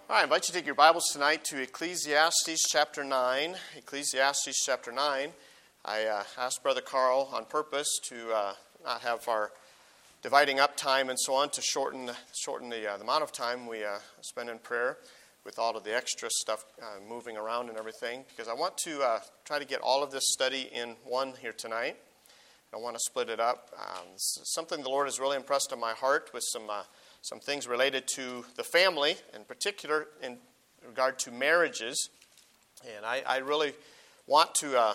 All right, I invite you to take your Bibles tonight to Ecclesiastes chapter 9. Ecclesiastes chapter 9. I asked Brother Carl on purpose to not have our dividing up time and so on to shorten the amount of time we spend in prayer with all of the extra stuff moving around and everything, because I want to try to get all of this study in one here tonight. I want to split it up. This is something the Lord has really impressed on my heart with some things related to the family, in particular in regard to marriages. And I really want to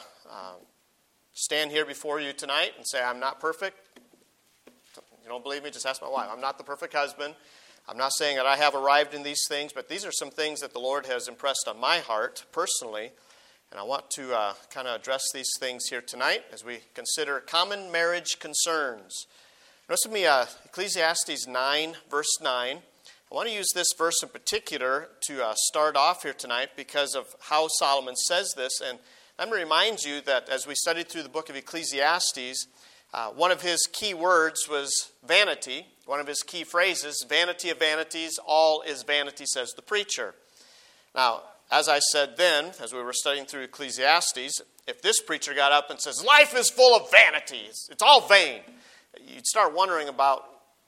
stand here before you tonight and say I'm not perfect. If you don't believe me, just ask my wife. I'm not the perfect husband. I'm not saying that I have arrived in these things, but these are some things that the Lord has impressed on my heart personally. And I want to kind of address these things here tonight as we consider common marriage concerns. Notice with me Ecclesiastes 9, verse 9. I want to use this verse in particular to start off here tonight because of how Solomon says this. And I'm going to remind you that as we studied through the book of Ecclesiastes, one of his key words was vanity. One of his key phrases, vanity of vanities, all is vanity, says the preacher. Now, as I said then, as we were studying through Ecclesiastes, if this preacher got up and says, life is full of vanities, it's all vain, you'd start wondering about,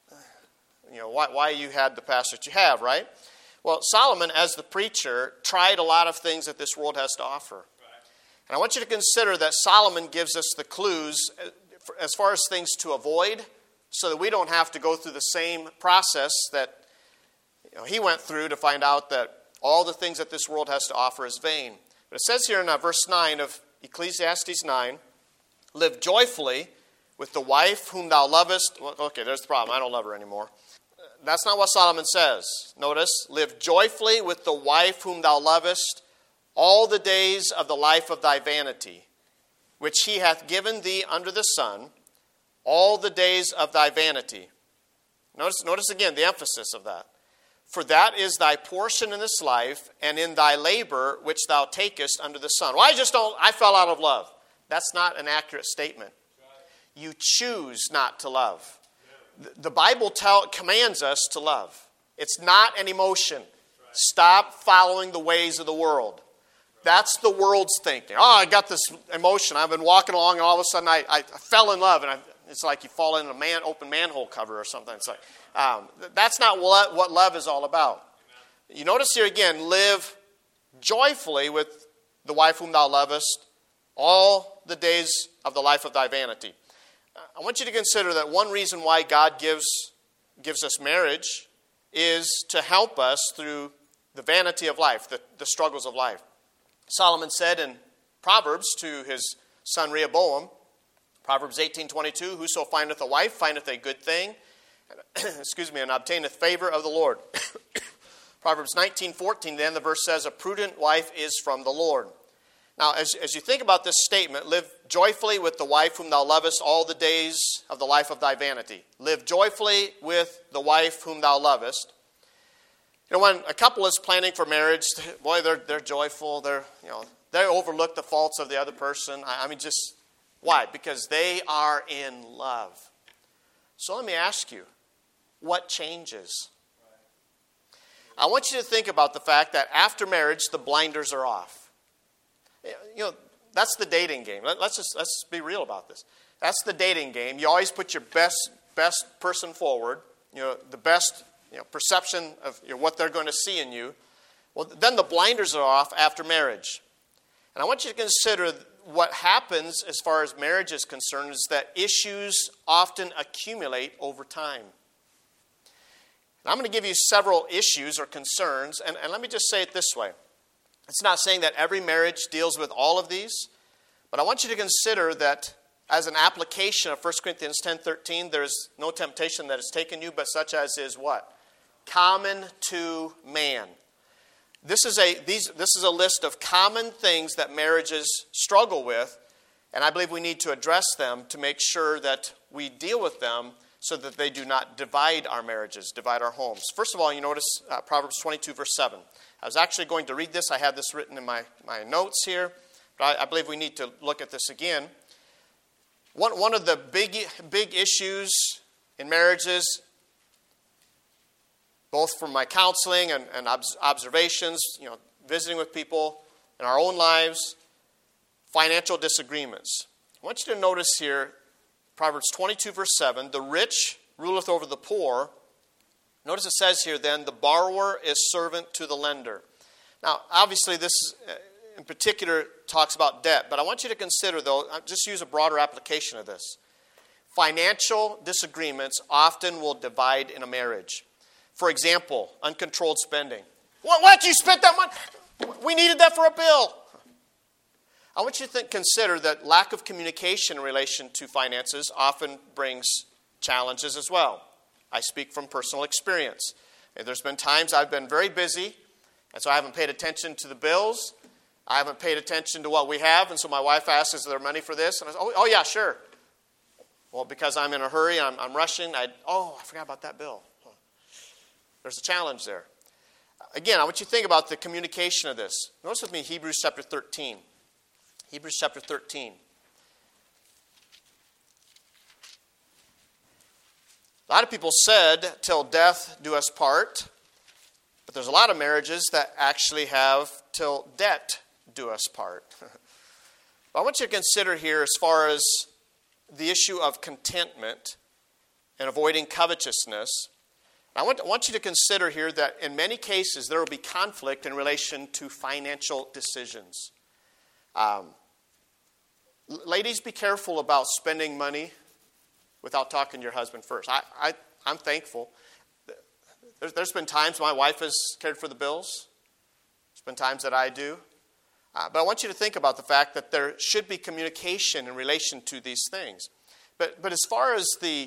why you had the pastor that you have, right? Well, Solomon, as the preacher, tried a lot of things that this world has to offer. Right. And I want you to consider that Solomon gives us the clues as far as things to avoid so that we don't have to go through the same process that he went through to find out that all the things that this world has to offer is vain. But it says here in verse 9 of Ecclesiastes 9, live joyfully with the wife whom thou lovest. Well, okay, there's the problem. I don't love her anymore. That's not what Solomon says. Notice, live joyfully with the wife whom thou lovest all the days of the life of thy vanity, which he hath given thee under the sun, all the days of thy vanity. Notice again the emphasis of that. For that is thy portion in this life, and in thy labor which thou takest under the sun. Well, I fell out of love. That's not an accurate statement. You choose not to love. The Bible commands us to love. It's not an emotion. Stop following the ways of the world. That's the world's thinking. Oh, I got this emotion. I've been walking along, and all of a sudden I fell in love, and it's like you fall in an open manhole cover or something. It's like that's not what love is all about. You notice here again, live joyfully with the wife whom thou lovest all the days of the life of thy vanity. I want you to consider that one reason why God gives us marriage is to help us through the vanity of life, the struggles of life. Solomon said in Proverbs to his son Rehoboam, Proverbs 18:22, whoso findeth a wife findeth a good thing, and obtaineth favor of the Lord. Proverbs 19:14, then the verse says, a prudent wife is from the Lord. Now, as you think about this statement, live joyfully with the wife whom thou lovest all the days of the life of thy vanity. Live joyfully with the wife whom thou lovest. When a couple is planning for marriage, boy, they're joyful. They overlook the faults of the other person. Why? Because they are in love. So let me ask you, what changes? I want you to think about the fact that after marriage, the blinders are off. That's the dating game. Let's be real about this. That's the dating game. You always put your best person forward. The best perception of what they're going to see in you. Well, then the blinders are off after marriage. And I want you to consider what happens as far as marriage is concerned is that issues often accumulate over time. And I'm going to give you several issues or concerns, and let me just say it this way. It's not saying that every marriage deals with all of these, but I want you to consider that as an application of 1 Corinthians 10:13, there is no temptation that has taken you, but such as is what? Common to man. This is a list of common things that marriages struggle with, and I believe we need to address them to make sure that we deal with them so that they do not divide our marriages, divide our homes. First of all, you notice Proverbs 22, verse 7. I was actually going to read this. I had this written in my notes here, but I believe we need to look at this again. One of the big issues in marriages both from my counseling and observations, visiting with people in our own lives, financial disagreements. I want you to notice here, Proverbs 22, verse 7, the rich ruleth over the poor. Notice it says here then, the borrower is servant to the lender. Now, obviously this in particular talks about debt, but I want you to consider, though, just use a broader application of this. Financial disagreements often will divide in a marriage. For example, uncontrolled spending. What? You spent that money? We needed that for a bill. I want you to consider that lack of communication in relation to finances often brings challenges as well. I speak from personal experience. There's been times I've been very busy, and so I haven't paid attention to the bills. I haven't paid attention to what we have, and so my wife asks, is there money for this? And I say, oh yeah, sure. Well, because I'm in a hurry, I'm rushing, I forgot about that bill. There's a challenge there. Again, I want you to think about the communication of this. Notice with me Hebrews chapter 13. Hebrews chapter 13. A lot of people said, till death do us part. But there's a lot of marriages that actually have till debt do us part. But I want you to consider here as far as the issue of contentment and avoiding covetousness. I want you to consider here that in many cases there will be conflict in relation to financial decisions. Ladies, be careful about spending money without talking to your husband first. I'm thankful. There's been times my wife has cared for the bills. There's been times that I do. But I want you to think about the fact that there should be communication in relation to these things. But as far as the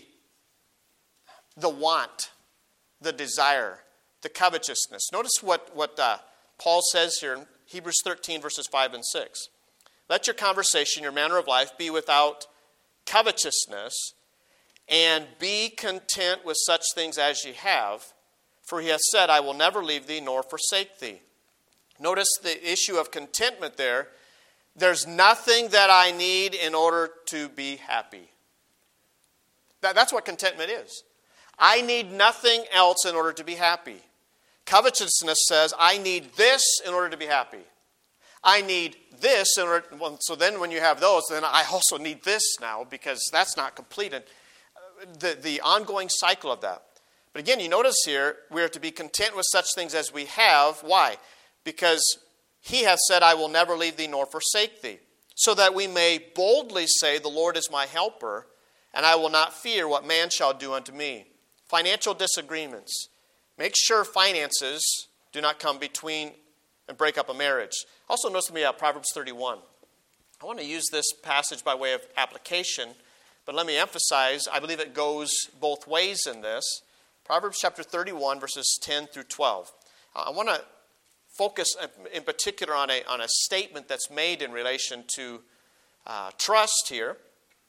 want, the desire, the covetousness, notice what Paul says here in Hebrews 13, verses 5 and 6. Let your conversation, your manner of life, be without covetousness, and be content with such things as ye have. For he hath said, I will never leave thee nor forsake thee. Notice the issue of contentment there. There's nothing that I need in order to be happy. That's what contentment is. I need nothing else in order to be happy. Covetousness says, I need this in order to be happy. I need this in order. Well, so then when you have those, then I also need this now because that's not complete. And the ongoing cycle of that. But again, you notice here, we are to be content with such things as we have. Why? Because he hath said, I will never leave thee nor forsake thee. So that we may boldly say, the Lord is my helper, and I will not fear what man shall do unto me. Financial disagreements. Make sure finances do not come between and break up a marriage. Also notice with me Proverbs 31. I want to use this passage by way of application, but let me emphasize, I believe it goes both ways in this. Proverbs chapter 31, verses 10 through 12. I want to focus in particular on a statement that's made in relation to trust here.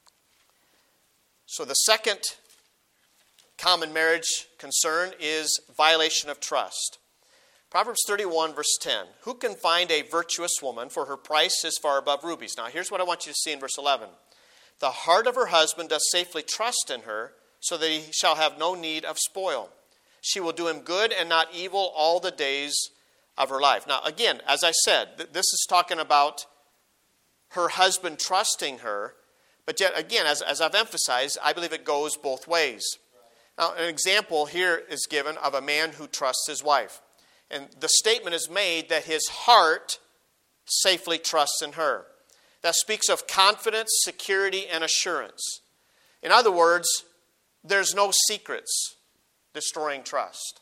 So the second common marriage concern is violation of trust. Proverbs 31, verse 10. Who can find a virtuous woman, for her price is far above rubies? Now here's what I want you to see in verse 11. The heart of her husband does safely trust in her, so that he shall have no need of spoil. She will do him good and not evil all the days of her life. Now again, as I said, this is talking about her husband trusting her. But yet again, as I've emphasized, I believe it goes both ways. Now an example here is given of a man who trusts his wife. And the statement is made that his heart safely trusts in her. That speaks of confidence, security, and assurance. In other words, there's no secrets destroying trust.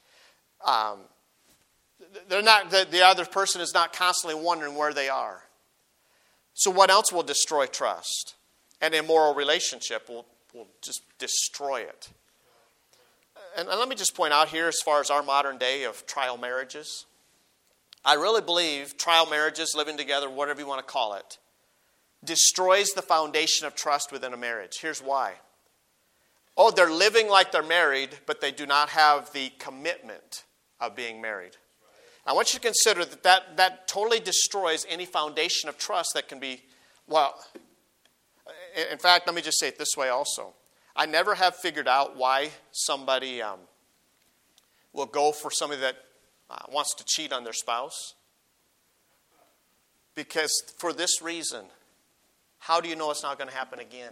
The other person is not constantly wondering where they are. So what else will destroy trust? An immoral relationship will just destroy it. And let me just point out here, as far as our modern day of trial marriages, I really believe trial marriages, living together, whatever you want to call it, destroys the foundation of trust within a marriage. Here's why. Oh, they're living like they're married, but they do not have the commitment of being married. I want you to consider that totally destroys any foundation of trust that can be, in fact, let me just say it this way also. I never have figured out why somebody will go for somebody that wants to cheat on their spouse? Because for this reason, how do you know it's not going to happen again?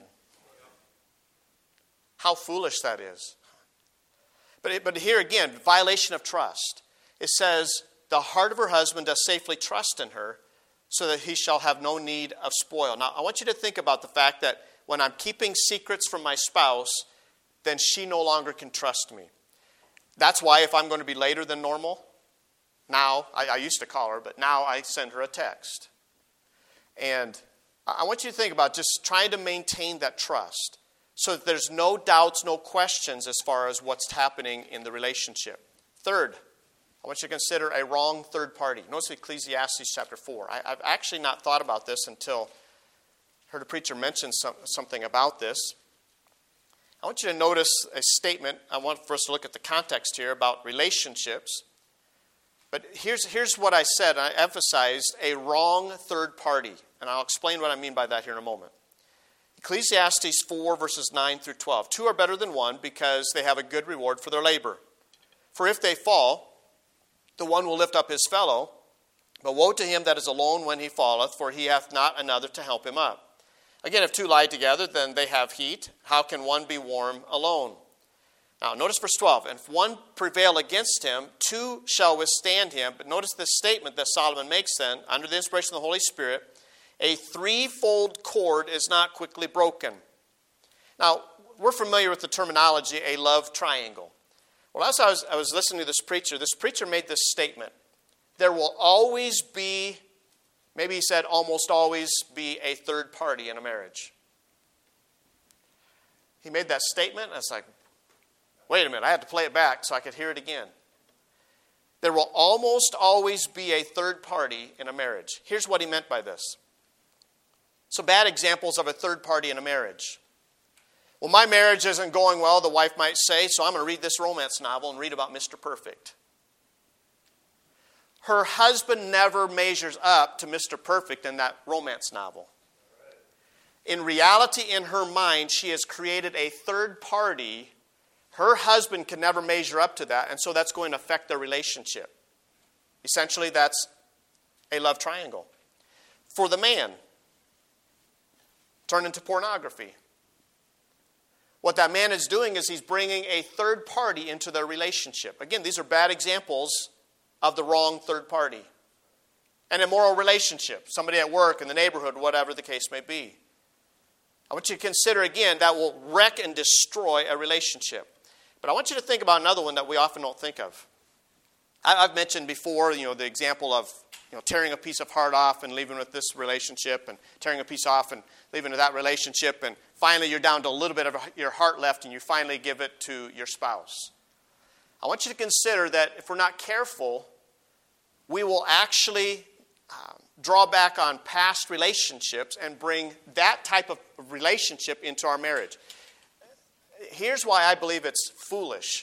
How foolish that is. But here again, violation of trust. It says, the heart of her husband does safely trust in her, so that he shall have no need of spoil. Now, I want you to think about the fact that when I'm keeping secrets from my spouse, then she no longer can trust me. That's why if I'm going to be later than normal, now, I used to call her, but now I send her a text. And I want you to think about just trying to maintain that trust so that there's no doubts, no questions as far as what's happening in the relationship. Third, I want you to consider a wrong third party. Notice Ecclesiastes chapter 4. I've actually not thought about this until I heard a preacher mention something about this. I want you to notice a statement. I want for us to look at the context here about relationships. But here's what I said. I emphasized a wrong third party. And I'll explain what I mean by that here in a moment. Ecclesiastes 4, verses 9 through 12. 2 are better than 1 because they have a good reward for their labor. For if they fall, the one will lift up his fellow. But woe to him that is alone when he falleth, for he hath not another to help him up. Again, if two lie together, then they have heat. How can one be warm alone? Now, notice verse 12. And if one prevail against him, two shall withstand him. But notice this statement that Solomon makes then, under the inspiration of the Holy Spirit. A threefold cord is not quickly broken. Now, we're familiar with the terminology, a love triangle. Well, as I was listening to this preacher made this statement. There will always be, maybe he said almost always be a third party in a marriage. He made that statement, and I was like, wait a minute, I had to play it back so I could hear it again. There will almost always be a third party in a marriage. Here's what he meant by this. So bad examples of a third party in a marriage. Well, my marriage isn't going well, the wife might say, so I'm going to read this romance novel and read about Mr. Perfect. Her husband never measures up to Mr. Perfect in that romance novel. In reality, in her mind, she has created a third party. Her husband can never measure up to that, and so that's going to affect their relationship. Essentially, that's a love triangle. For the man, turn into pornography. What that man is doing is he's bringing a third party into their relationship. Again, these are bad examples of the wrong third party. An immoral relationship, somebody at work, in the neighborhood, whatever the case may be. I want you to consider again that will wreck and destroy a relationship. But I want you to think about another one that we often don't think of. I've mentioned before, the example of tearing a piece of heart off and leaving with this relationship, and tearing a piece off and leaving with that relationship, and finally you're down to a little bit of your heart left, and you finally give it to your spouse. I want you to consider that if we're not careful, we will actually draw back on past relationships and bring that type of relationship into our marriage. Here's why I believe it's foolish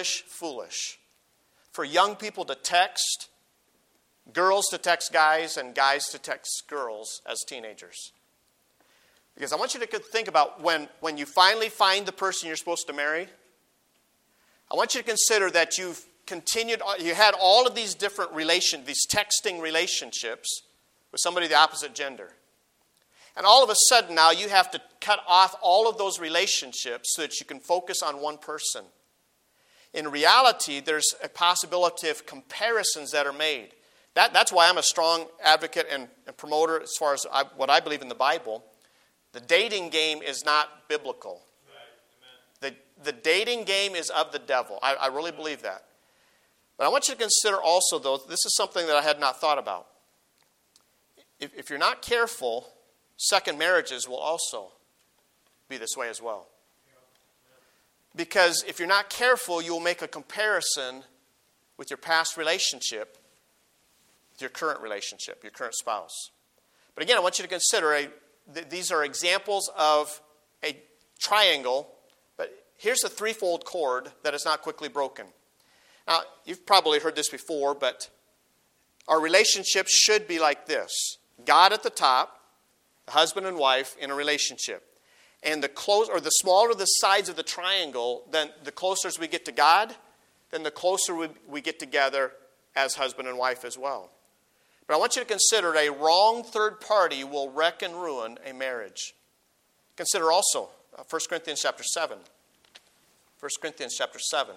for young people to text, girls to text guys, and guys to text girls as teenagers. Because I want you to think about when you finally find the person you're supposed to marry, I want you to consider that you had all of these different these texting relationships with somebody of the opposite gender. And all of a sudden now you have to cut off all of those relationships so that you can focus on one person. In reality, there's a possibility of comparisons that are made. That's why I'm a strong advocate and promoter as far as what I believe in the Bible. The dating game is not biblical. Right. The dating game is of the devil. I really believe that. But I want you to consider also, though, this is something that I had not thought about. If you're not careful, second marriages will also be this way as well. Because if you're not careful, you will make a comparison with your past relationship, with your current relationship, your current spouse. But again, I want you to consider these are examples of a triangle, but here's a threefold cord that is not quickly broken. Now, you've probably heard this before, but our relationship should be like this. God at the top, the husband and wife in a relationship. And the smaller the sides of the triangle, then the closer as we get to God, then the closer we get together as husband and wife as well. But I want you to consider a wrong third party will wreck and ruin a marriage. Consider also 1 Corinthians chapter 7. 1 Corinthians chapter 7.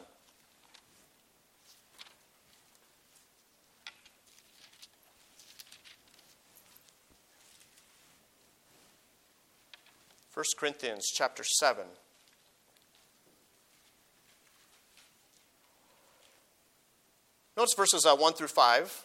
First Corinthians chapter 7. Notice verses 1 through 5.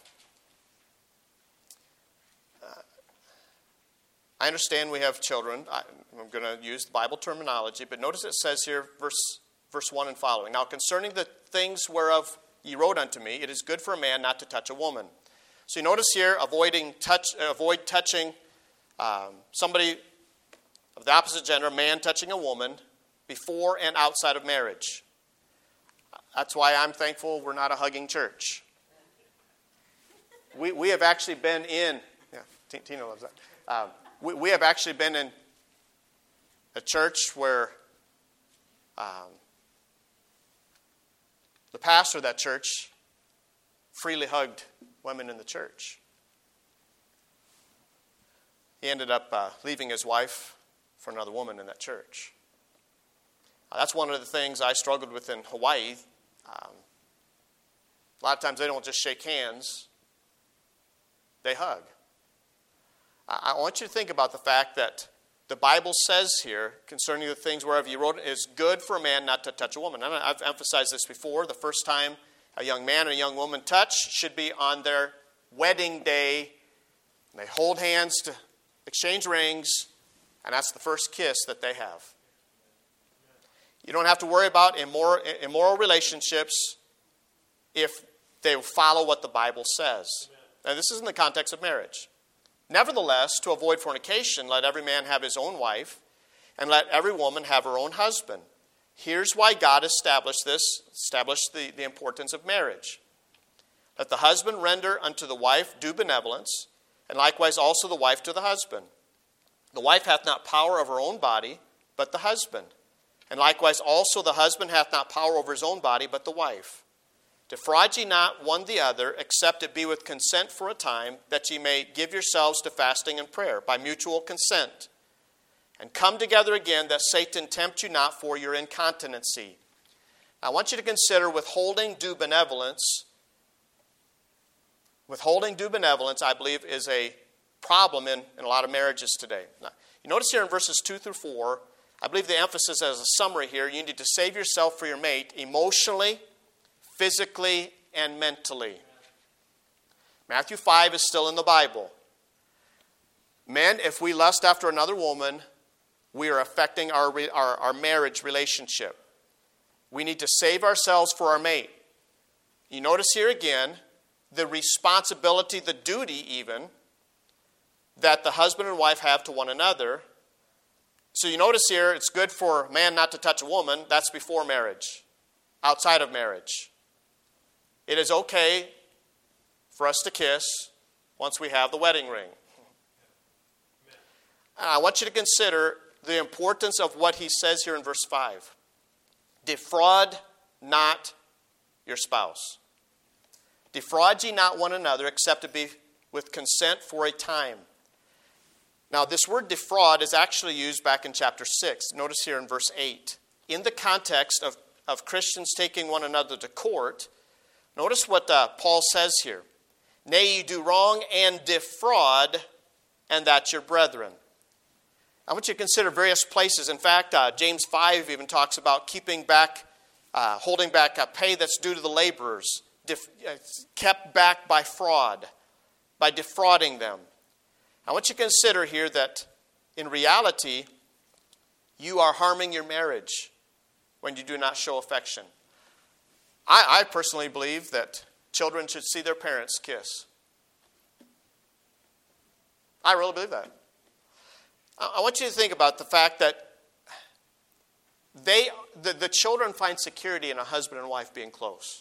I understand we have children. I'm going to use the Bible terminology, but notice it says here, verse 1 and following. Now, concerning the things whereof ye wrote unto me, it is good for a man not to touch a woman. So you notice here, avoid touching somebody of the opposite gender, a man touching a woman, before and outside of marriage. That's why I'm thankful we're not a hugging church. We have actually been in, yeah, Tina loves that. We have actually been in a church where the pastor of that church freely hugged women in the church. He ended up leaving his wife for another woman in that church. That's one of the things I struggled with in Hawaii. A lot of times they don't just shake hands, they hug. I want you to think about the fact that the Bible says here, concerning the things whereof you wrote, it is good for a man not to touch a woman. And I've emphasized this before. The first time a young man and a young woman touch should be on their wedding day. And they hold hands to exchange rings, and that's the first kiss that they have. You don't have to worry about immoral relationships if they follow what the Bible says. And this is in the context of marriage. Nevertheless, to avoid fornication, let every man have his own wife, and let every woman have her own husband. Here's why God established the importance of marriage. Let the husband render unto the wife due benevolence, and likewise also the wife to the husband. The wife hath not power of her own body, but the husband. And likewise also the husband hath not power over his own body, but the wife. Defraud ye not one the other, except it be with consent for a time, that ye may give yourselves to fasting and prayer, by mutual consent. And come together again, that Satan tempt you not for your incontinency. I want you to consider withholding due benevolence. Withholding due benevolence, I believe, is a problem in a lot of marriages today. Now, you notice here in verses 2 through 4, I believe the emphasis as a summary here, you need to save yourself for your mate emotionally, physically, and mentally. Matthew 5 is still in the Bible. Men, if we lust after another woman, we are affecting our marriage relationship. We need to save ourselves for our mate. You notice here again the responsibility, the duty even, that the husband and wife have to one another. So you notice here, it's good for a man not to touch a woman. That's before marriage, outside of marriage. It is okay for us to kiss once we have the wedding ring. And I want you to consider the importance of what he says here in verse 5. Defraud not your spouse. Defraud ye not one another, except it be with consent for a time. Now, this word defraud is actually used back in chapter 6. Notice here in verse 8. In the context of Christians taking one another to court, notice what Paul says here. Nay, ye do wrong and defraud, and that your brethren. I want you to consider various places. In fact, James 5 even talks about keeping back, holding back pay that's due to the laborers, kept back by fraud, by defrauding them. I want you to consider here that in reality, you are harming your marriage when you do not show affection. I personally believe that children should see their parents kiss. I really believe that. I want you to think about the fact that the children find security in a husband and wife being close.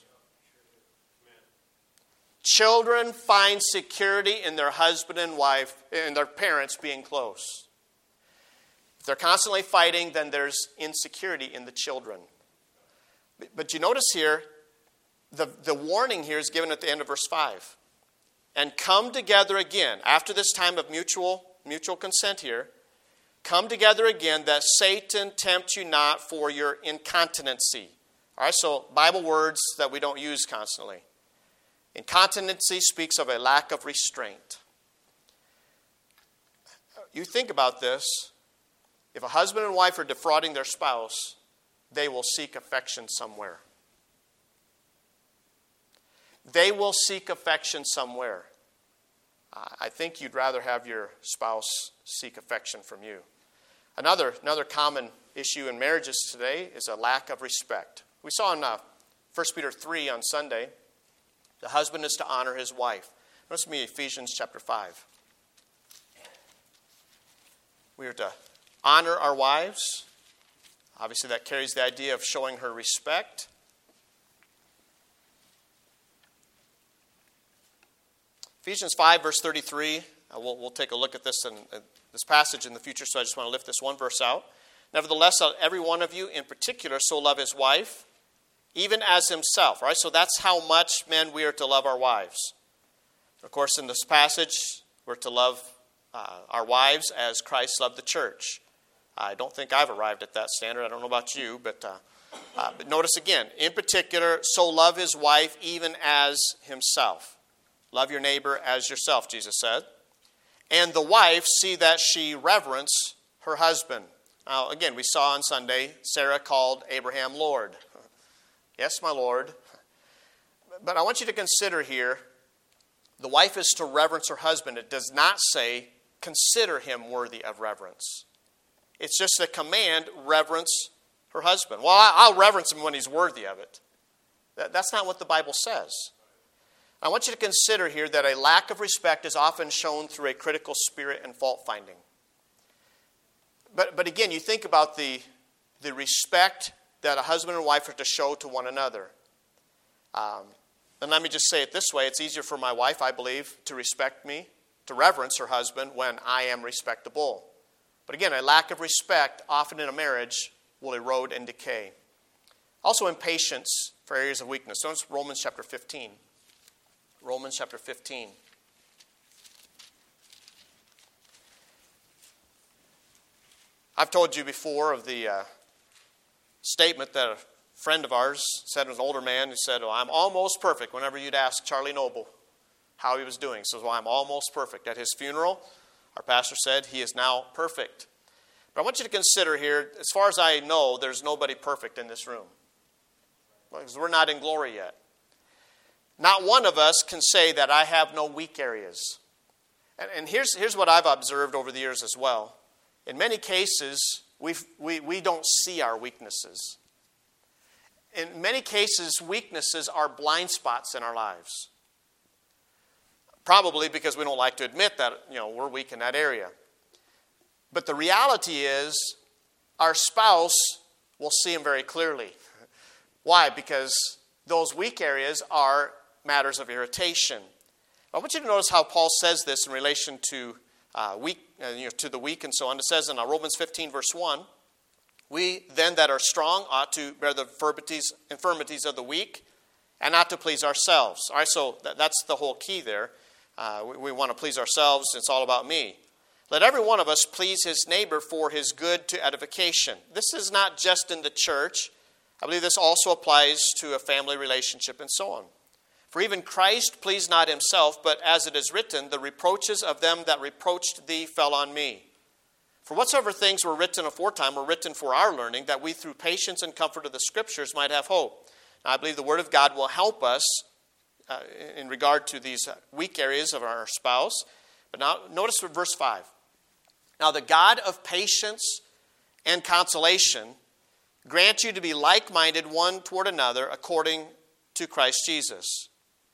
Children find security in their husband and wife, in their parents being close. If they're constantly fighting, then there's insecurity in the children. But you notice here, the warning here is given at the end of verse 5. And come together again, after this time of mutual consent here, come together again that Satan tempt you not for your incontinency. All right, so Bible words that we don't use constantly. Incontinency speaks of a lack of restraint. You think about this. If a husband and wife are defrauding their spouse, they will seek affection somewhere. They will seek affection somewhere. I think you'd rather have your spouse seek affection from you. Another common issue in marriages today is a lack of respect. We saw in 1 Peter 3 on Sunday, the husband is to honor his wife. Notice me Ephesians chapter 5. We are to honor our wives. Obviously, that carries the idea of showing her respect. Ephesians 5, verse 33. We'll take a look at this this passage in the future, so I just want to lift this one verse out. Nevertheless, every one of you in particular so love his wife, even as himself. Right? So that's how much, men, we are to love our wives. Of course, in this passage, we're to love our wives as Christ loved the church. I don't think I've arrived at that standard. I don't know about you, but notice again, in particular, so love his wife even as himself. Love your neighbor as yourself, Jesus said. And the wife, see that she reverence her husband. Now, again, we saw on Sunday, Sarah called Abraham Lord. Yes, my Lord. But I want you to consider here, the wife is to reverence her husband. It does not say, consider him worthy of reverence. It's just a command, reverence her husband. Well, I'll reverence him when he's worthy of it. That's not what the Bible says. I want you to consider here that a lack of respect is often shown through a critical spirit and fault-finding. But again, you think about the respect that a husband and wife are to show to one another. And let me just say it this way. It's easier for my wife, I believe, to respect me, to reverence her husband when I am respectable. But again, a lack of respect, often in a marriage, will erode and decay. Also, impatience for areas of weakness. Notice Romans chapter 15. Romans chapter 15. I've told you before of the statement that a friend of ours said, was an older man, who said, well, I'm almost perfect. Whenever you'd ask Charlie Noble how he was doing, he says, well, I'm almost perfect. At his funeral, our pastor said he is now perfect. But I want you to consider here, as far as I know, there's nobody perfect in this room. Because we're not in glory yet. Not one of us can say that I have no weak areas. And here's what I've observed over the years as well. In many cases, we don't see our weaknesses. In many cases, weaknesses are blind spots in our lives. Probably because we don't like to admit that we're weak in that area. But the reality is, our spouse will see them very clearly. Why? Because those weak areas are matters of irritation. I want you to notice how Paul says this in relation to to the weak and so on. It says in Romans 15, verse 1, we then that are strong ought to bear the infirmities of the weak and not to please ourselves. All right, so that's the whole key there. We want to please ourselves. It's all about me. Let every one of us please his neighbor for his good to edification. This is not just in the church. I believe this also applies to a family relationship and so on. For even Christ pleased not himself, but as it is written, the reproaches of them that reproached thee fell on me. For whatsoever things were written aforetime were written for our learning, that we through patience and comfort of the Scriptures might have hope. Now, I believe the Word of God will help us in regard to these weak areas of our spouse. But now, notice verse 5. Now, the God of patience and consolation grant you to be like-minded one toward another according to Christ Jesus,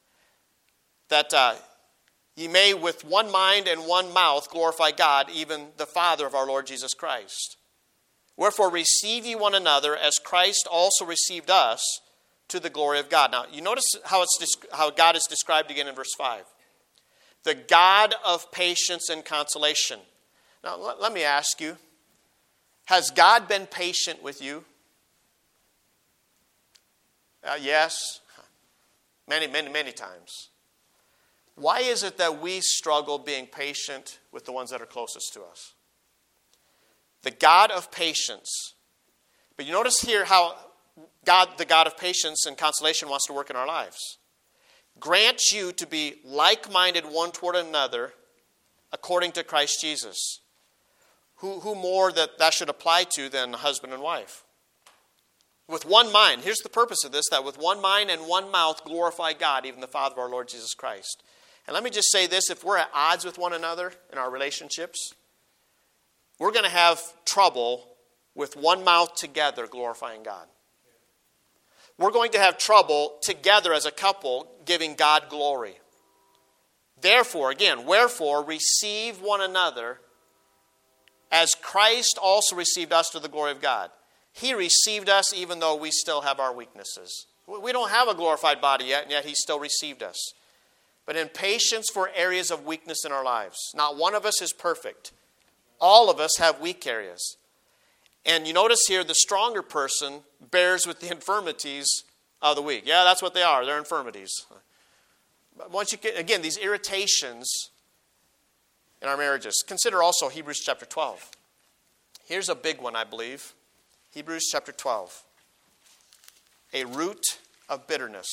that ye may with one mind and one mouth glorify God, even the Father of our Lord Jesus Christ. Wherefore receive ye one another as Christ also received us to the glory of God. Now, you notice how God is described again in verse 5. The God of patience and consolation. Now, let me ask you, has God been patient with you? Yes. Many, many, many times. Why is it that we struggle being patient with the ones that are closest to us? The God of patience. But you notice here how God, the God of patience and consolation, wants to work in our lives. Grant you to be like-minded one toward another according to Christ Jesus. Who more that should apply to than husband and wife? With one mind. Here's the purpose of this, that with one mind and one mouth glorify God, even the Father of our Lord Jesus Christ. And let me just say this, if we're at odds with one another in our relationships, we're going to have trouble with one mouth together glorifying God. We're going to have trouble together as a couple giving God glory. Therefore, again, wherefore receive one another as Christ also received us to the glory of God. He received us even though we still have our weaknesses. We don't have a glorified body yet, and yet He still received us. But in patience for areas of weakness in our lives. Not one of us is perfect. All of us have weak areas. And you notice here, the stronger person bears with the infirmities of the weak. Yeah, that's what they are. They're infirmities. But once you get, again, these irritations in our marriages. Consider also Hebrews chapter 12. Here's a big one, I believe. Hebrews chapter 12. A root of bitterness.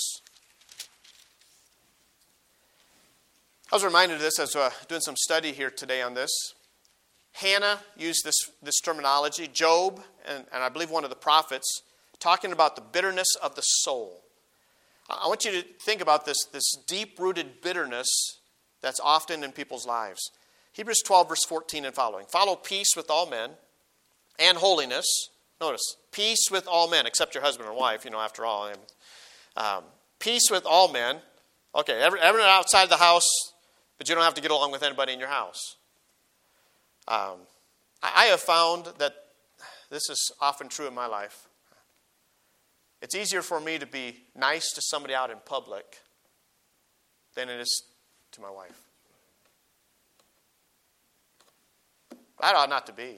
I was reminded of this as doing some study here today on this. Hannah used this terminology. Job, and I believe one of the prophets, talking about the bitterness of the soul. I want you to think about this deep-rooted bitterness that's often in people's lives. Hebrews 12, verse 14 and following. Follow peace with all men and holiness. Notice, peace with all men, except your husband and wife, after all. Peace with all men. Okay, everyone outside the house, but you don't have to get along with anybody in your house. I have found that this is often true in my life. It's easier for me to be nice to somebody out in public than it is to my wife. That ought not to be.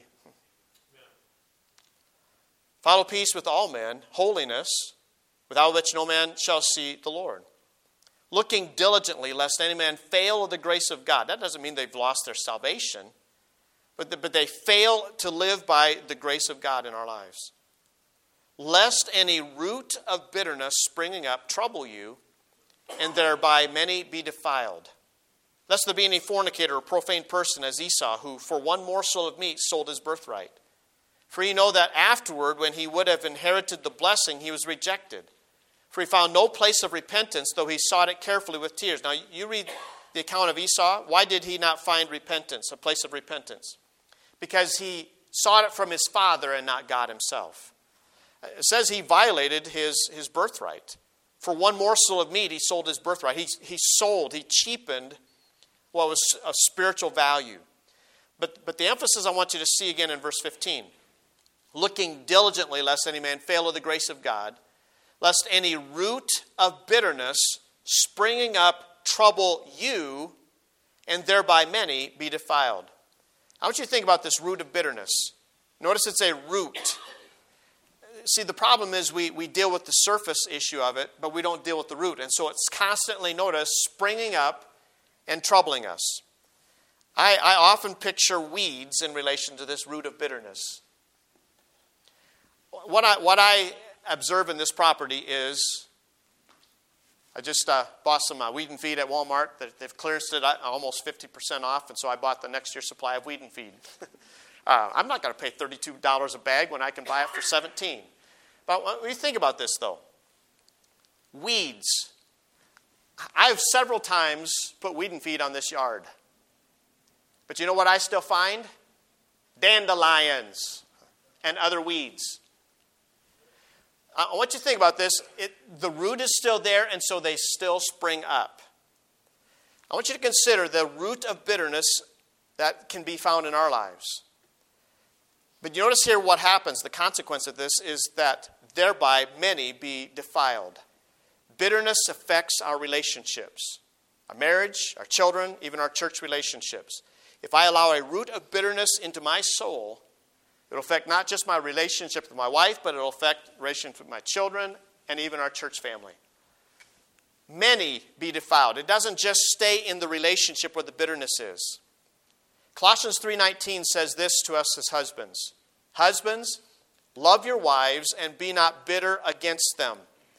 Follow peace with all men, holiness, without which no man shall see the Lord. Looking diligently, lest any man fail of the grace of God. That doesn't mean they've lost their salvation, but they fail to live by the grace of God in our lives. Lest any root of bitterness springing up trouble you, and thereby many be defiled. Lest there be any fornicator or profane person as Esau, who for one morsel of meat sold his birthright. For ye know that afterward, when he would have inherited the blessing, he was rejected. For he found no place of repentance, though he sought it carefully with tears. Now, you read the account of Esau. Why did he not find repentance, a place of repentance? Because he sought it from his father and not God himself. It says he violated his birthright. For one morsel of meat, he sold his birthright. He cheapened what was of spiritual value. But the emphasis I want you to see again in verse 15. Looking diligently, lest any man fail of the grace of God, lest any root of bitterness springing up trouble you, and thereby many be defiled. I want you to think about this root of bitterness. Notice it's a root. See, the problem is we deal with the surface issue of it, but we don't deal with the root. And so it's constantly, notice, springing up and troubling us. I often picture weeds in relation to this root of bitterness. What I observe in this property is, I just bought some weed and feed at Walmart. They've clearanced it almost 50% off, and so I bought the next year's supply of weed and feed. I'm not going to pay $32 a bag when I can buy it for $17. But when you think about this, though, weeds. I've several times put weed and feed on this yard. But you know what I still find? Dandelions and other weeds. I want you to think about this. The root is still there, and so they still spring up. I want you to consider the root of bitterness that can be found in our lives. But you notice here what happens. The consequence of this is that thereby many be defiled. Bitterness affects our relationships, our marriage, our children, even our church relationships. If I allow a root of bitterness into my soul, it'll affect not just my relationship with my wife, but it'll affect relationship with my children and even our church family. many be defiled. It doesn't just stay in the relationship where the bitterness is. Colossians 3:19 says this to us as husbands. Husbands, love your wives and be not bitter against them.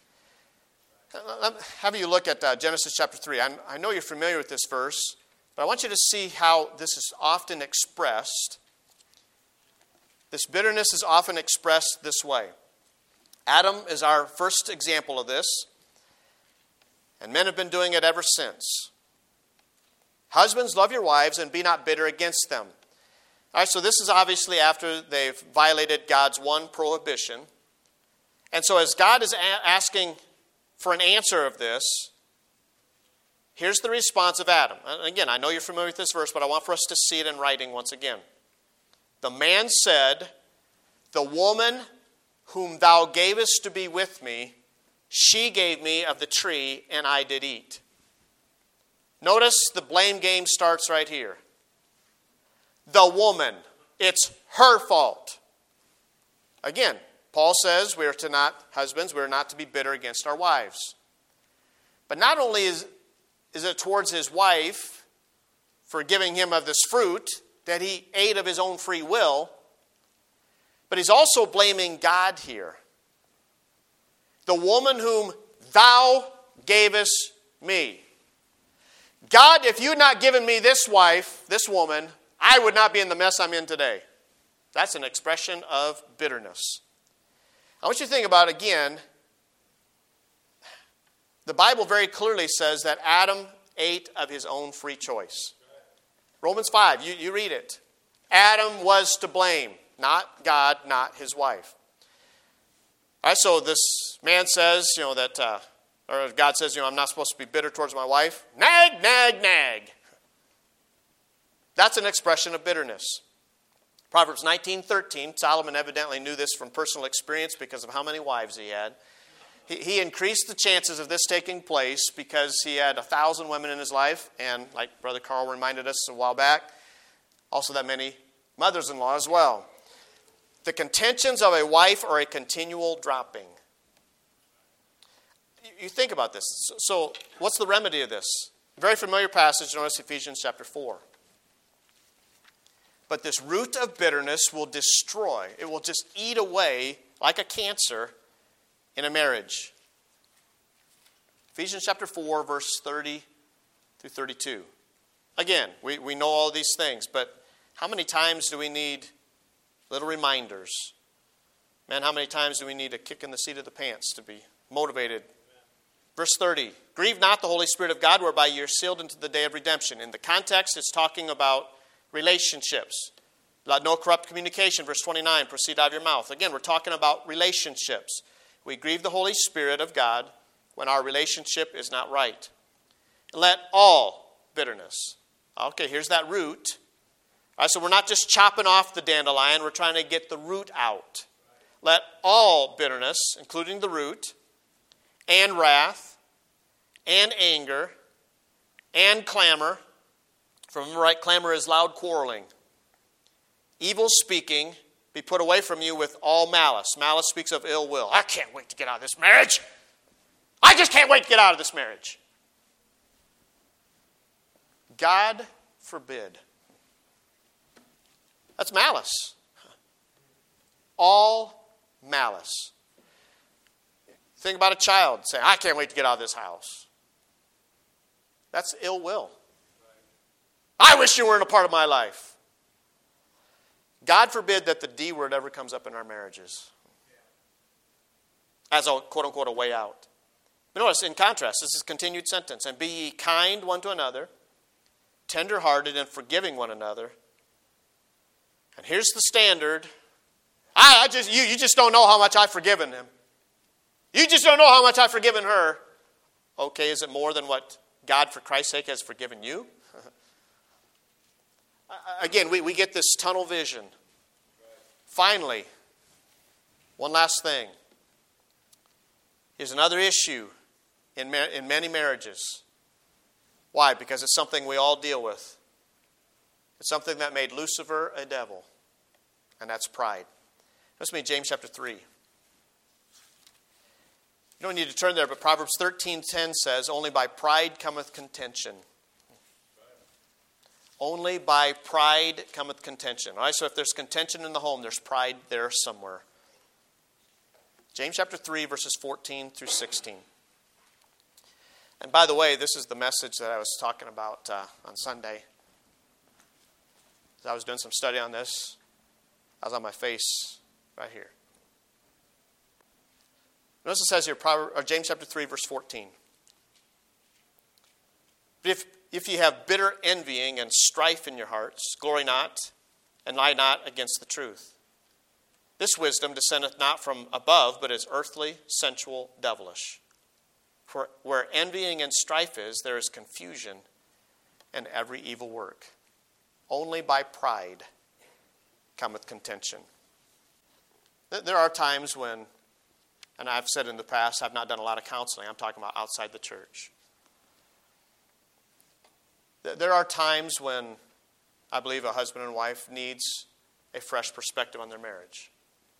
Have you look at Genesis chapter 3. I know you're familiar with this verse, but I want you to see how this is often expressed. This bitterness is often expressed this way. Adam is our first example of this, and men have been doing it ever since. Husbands, love your wives and be not bitter against them. All right, so this is obviously after they've violated God's one prohibition. And so as God is asking for an answer of this, here's the response of Adam. And again, I know you're familiar with this verse, but I want for us to see it in writing once again. The man said, the woman whom thou gavest to be with me, she gave me of the tree, and I did eat. Notice the blame game starts right here. The woman, it's her fault. Again, Paul says we are to not, husbands, we are not to be bitter against our wives. But not only is it towards his wife for giving him of this fruit that he ate of his own free will, but he's also blaming God here. The woman whom thou gavest me. God, if you had not given me this wife, this woman, I would not be in the mess I'm in today. That's an expression of bitterness. I want you to think about, again, the Bible very clearly says that Adam ate of his own free choice. Romans 5, you read it. Adam was to blame, not God, not his wife. All right, so this man says, or God says, I'm not supposed to be bitter towards my wife. Nag, nag, nag. That's an expression of bitterness. Proverbs 19:13, Solomon evidently knew this from personal experience because of how many wives he had. He increased the chances of this taking place because he had 1,000 women in his life, and like Brother Carl reminded us a while back, also that many mothers-in-law as well. The contentions of a wife are a continual dropping. You think about this. So what's the remedy of this? Very familiar passage, notice Ephesians chapter 4. But this root of bitterness will destroy. It will just eat away like a cancer in a marriage. Ephesians chapter 4, verse 30 through 32. Again, we know all these things, but how many times do we need little reminders? Man, how many times do we need a kick in the seat of the pants to be motivated? Verse 30, grieve not the Holy Spirit of God, whereby you are sealed into the day of redemption. In the context, it's talking about relationships. Let no corrupt communication, verse 29, proceed out of your mouth. Again, we're talking about relationships. We grieve the Holy Spirit of God when our relationship is not right. Let all bitterness. Okay, here's that root. All right, so we're not just chopping off the dandelion, we're trying to get the root out. Let all bitterness, including the root, and wrath, and anger, and clamor. From right, clamor is loud quarreling. Evil speaking be put away from you with all malice. Malice speaks of ill will. I can't wait to get out of this marriage. I just can't wait to get out of this marriage. God forbid. That's malice. All malice. Think about a child saying, I can't wait to get out of this house. That's ill will. I wish you weren't a part of my life. God forbid that the D word ever comes up in our marriages as a quote-unquote a way out. But notice, in contrast, this is a continued sentence. And be ye kind one to another, tender-hearted and forgiving one another. And here's the standard. You just don't know how much I've forgiven him. You just don't know how much I've forgiven her. Okay, is it more than what God, for Christ's sake, has forgiven you? Again, we get this tunnel vision. Finally, one last thing. Here's another issue in many marriages. Why? Because it's something we all deal with. It's something that made Lucifer a devil, and that's pride. Let's read James chapter 3. You don't need to turn there, but Proverbs 13:10 says, "Only by pride cometh contention." Only by pride cometh contention. All right, so if there's contention in the home, there's pride there somewhere. James chapter 3, verses 14 through 16. And by the way, this is the message that I was talking about on Sunday. As I was doing some study on this, I was on my face right here. Notice it says here, James chapter 3, verse 14. If ye have bitter envying and strife in your hearts, glory not, and lie not against the truth. This wisdom descendeth not from above, but is earthly, sensual, devilish. For where envying and strife is, there is confusion and every evil work. Only by pride cometh contention. There are times when, and I've said in the past, I've not done a lot of counseling. I'm talking about outside the church. There are times when I believe a husband and wife needs a fresh perspective on their marriage.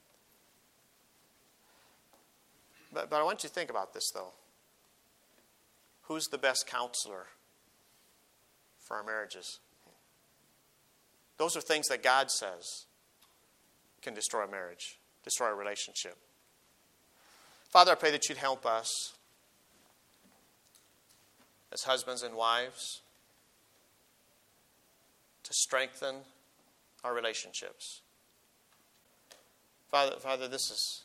But I want you to think about this, though. Who's the best counselor for our marriages? Those are things that God says can destroy a marriage, destroy a relationship. Father, I pray that you'd help us as husbands and wives to strengthen our relationships. Father, this is,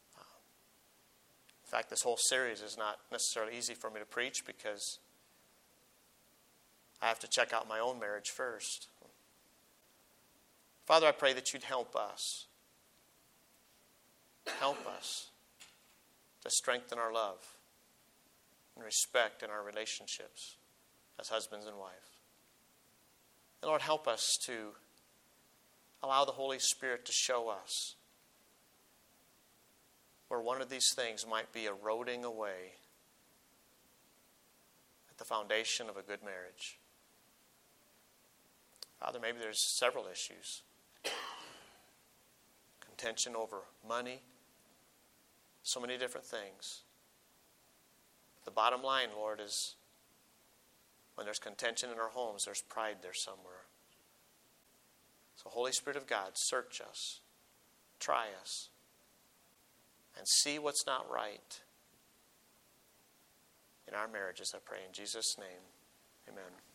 in fact, this whole series is not necessarily easy for me to preach because I have to check out my own marriage first. Father, I pray that you'd help us. Help us to strengthen our love and respect in our relationships as husbands and wives. And Lord, help us to allow the Holy Spirit to show us where one of these things might be eroding away at the foundation of a good marriage. Father, maybe there's several issues. Contention over money, so many different things. The bottom line, Lord, is when there's contention in our homes, there's pride there somewhere. So, Holy Spirit of God, search us, try us, and see what's not right in our marriages, I pray. In Jesus' name, amen.